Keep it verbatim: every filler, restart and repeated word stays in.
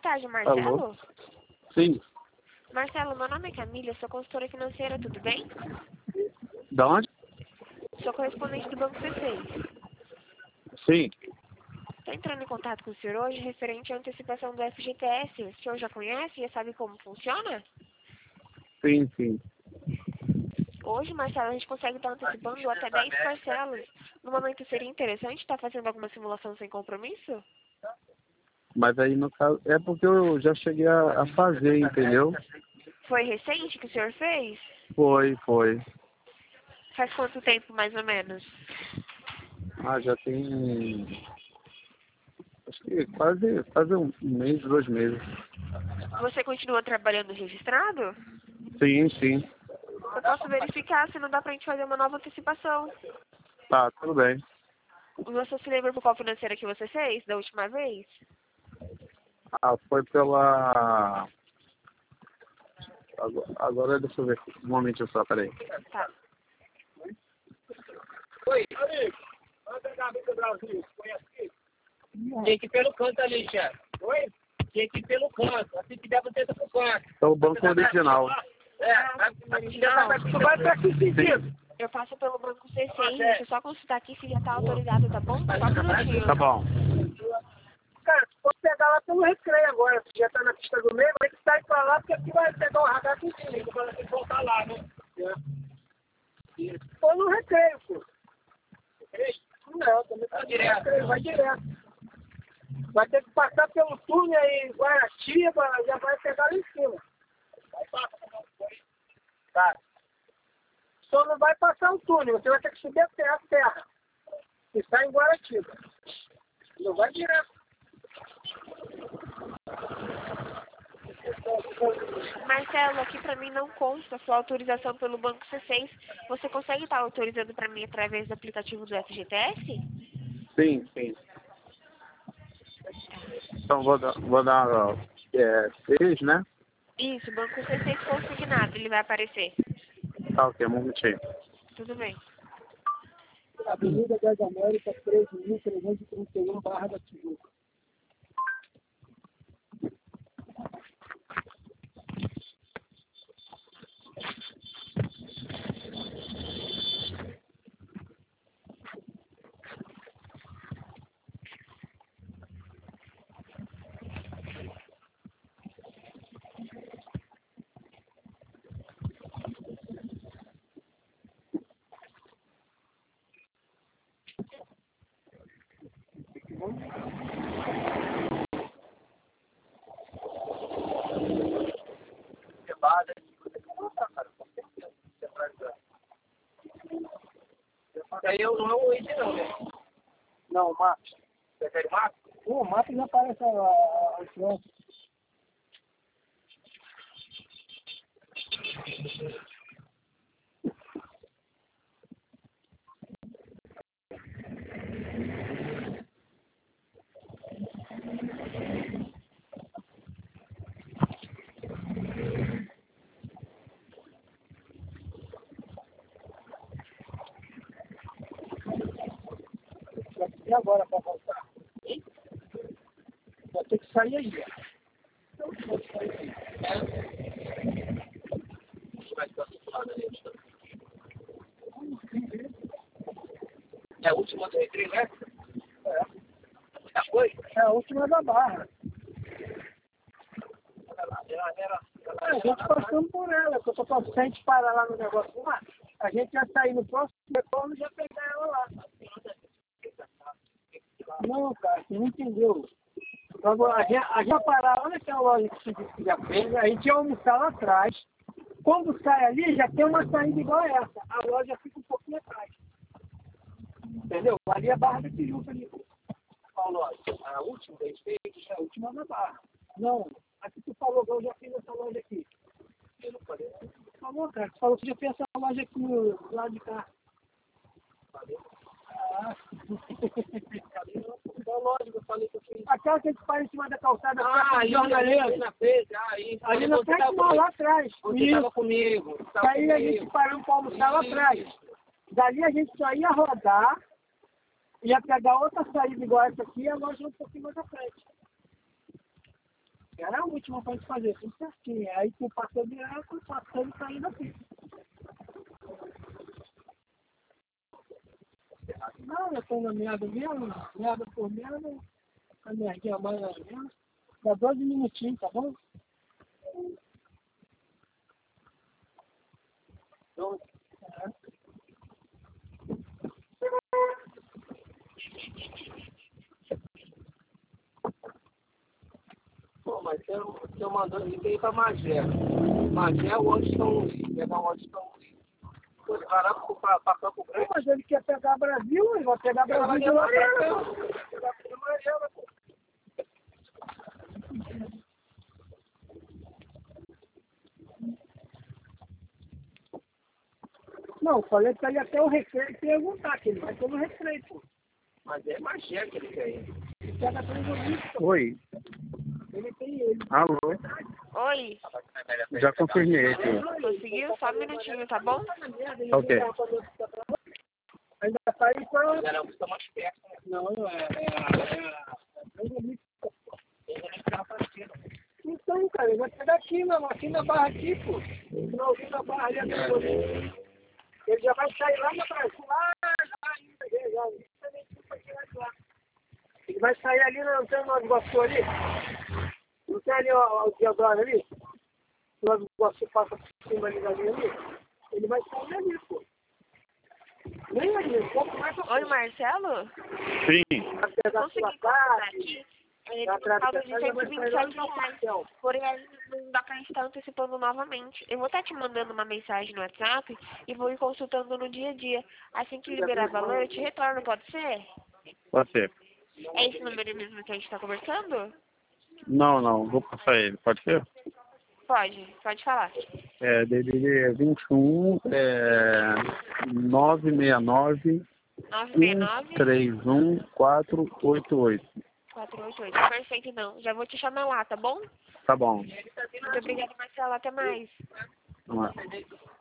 tarde, Alô? Marcelo. Sim. Marcelo, meu nome é Camila, sou consultora financeira, tudo bem? Da onde? Sou correspondente do Banco C seis. Sim. Estou entrando em contato com o senhor hoje referente à antecipação do F G T S. O senhor já conhece, já sabe como funciona? Sim, sim. Hoje, Marcelo, a gente consegue estar antecipando até dez parcelas. No momento seria interessante estar fazendo alguma simulação sem compromisso? Mas aí no caso. É porque eu já cheguei a, a fazer, entendeu? Foi recente que o senhor fez? Foi, foi. Faz quanto tempo, mais ou menos? Ah, já tem. Acho que quase, quase um mês, dois meses. Você continua trabalhando registrado? Sim, sim. Eu posso verificar se não dá pra gente fazer uma nova antecipação. Tá, tudo bem. Você se lembra por qual financeira que você fez da última vez? Ah, foi pela. Agora, agora deixa eu ver. Um momentinho só, peraí. Tá. Oi, amigo. Vai pegar a Vida Brasil. Conhece aqui? Tem que ir pelo canto ali, chefe. Oi? Tem que ir pelo canto. Assim que der, você tenta pro canto. É o banco original. É, vai, tu vai pra que sentido? Eu passo pelo banco C seis, deixa eu só consultar aqui se já tá autorizado, tá bom? Só um minutinho. Tá bom. Cara, tu pode pegar lá pelo recreio agora. Tu já tá na pista do meio, mas tu sai pra lá porque aqui vai pegar o radar tudinho. Tu vai ter que voltar lá, né? É. Tô no recreio, pô. Recreio? Não, também tá direto. Recreio, vai direto. Vai ter que passar pelo túnel aí em Guaratiba, já vai pegar lá em cima. Vai passar, tá. Só não vai passar o túnel, você vai ter que subir a terra, a terra. E sai em Guaratiba. Não vai direto. Marcelo, aqui pra mim não consta a sua autorização pelo banco C seis. Você consegue estar autorizando pra mim através do aplicativo do F G T S? Sim, sim. Então vou dar, vou dar é, seis, né? Isso, banco C seis consignado, ele vai aparecer. Tá, ok, um minutinho. Tudo bem. Avenida das Américas, treze mil trezentos e trinta e um, Barra da Tijuca. Aí eu não é o original, né? Não, o mapa. Você quer o mapa? O mapa já aparece a influência. E agora para voltar? Hein? Vai ter que sair aí. Não pode sair aí. É a última do recreio, né? É. Já foi? É a última da Barra. Ela era... A gente passando por ela, que eu tô passando, se a gente parar lá no negócio lá, a gente já sair no próximo retorno e já pegar ela lá. Não, cara, você não entendeu. Agora, a gente, a gente vai parar, olha aquela loja que você já fez, a gente ia almoçar lá atrás. Quando sai ali, já tem uma saída igual a essa. A loja fica um pouquinho atrás. Entendeu? Ali é a Barra da Tijuca ali. Qual loja? A última da Esteira? É a última da Barra. Não, aqui tu falou que eu já fiz essa loja aqui. Eu não falei. Tu falou, cara, tu falou que já fez essa loja aqui do lado de cá. Valeu. Ah, então, lógico, eu falei que eu fiz. Aquela que a gente faz em cima da calçada, ah, aí, ali na frente, aí. Ali na frente, não, lá atrás. Você estava comigo. Tava aí comigo. A gente parou para almoçar lá atrás. Dali a gente só ia rodar, ia pegar outra saída igual essa aqui e a loja um pouquinho mais à frente. Era a última pra gente fazer, tudo certinho. Aí tu passou de água, passou e saindo aqui. Não, eu tô na meada mesmo, meada por meada, a merdinha mais ou menos. Dá doze minutinhos, tá bom? doze. É. Pô, mas se eu, se eu mandando isso aí pra Magé. Magé é o Washington Luiz, pegar o Washington Luiz. Pô, ele vai lá pra, pra Campo Grande. Mas ele quer pegar Brasil, ele vai pegar Brasil de lá pra cá. Ele vai pegar Magé, pô. Não, falei pra ele até o recreio perguntar, que ele vai ter no recreio, pô. Mas é Magé que ele quer ir. Ele pega tudo. Oi. Ele tem ele. Alô. Oi, Já confirmei aqui. conseguiu? Só um minutinho, tá bom? Ok. Ainda tá aí pra... Não, está mais perto. Não, não é. É, é, então, cara, ele vai pegar aqui, na, aqui na barra aqui, pô. Finalzinho da barra ali, ali. Ele já vai sair lá na Brasil, lá, lá ainda, já, já. Ele vai sair ali, não tem uma Iguaçu ali? Não tem ali o Diodoro ali? O Iguaçu passa por cima ali da linha ali? Ele vai sair ali, pô. Nem ali, um pouco mais pra Oi, Marcelo? Sim. Vai pegar Consegui sua comprar parte. aqui. Ele tem saldo de cento e vinte e sete reais. Porém, aí não dá pra estar antecipando novamente. Eu vou estar te mandando uma mensagem no WhatsApp e vou ir consultando no dia a dia. Assim que liberar valor, eu te retorno, pode ser? Pode ser. É esse número mesmo que a gente tá conversando? Não, não. Vou passar ele. Pode ser? Pode, pode falar. É D D D vinte e um, é nove seis nove, nove seis um nove, três um, quatro oito oito. quatro oito oito. Perfeito, então. Já vou te chamar lá, tá bom? Tá bom. Muito obrigada, Marcelo. Até mais. Vamos lá.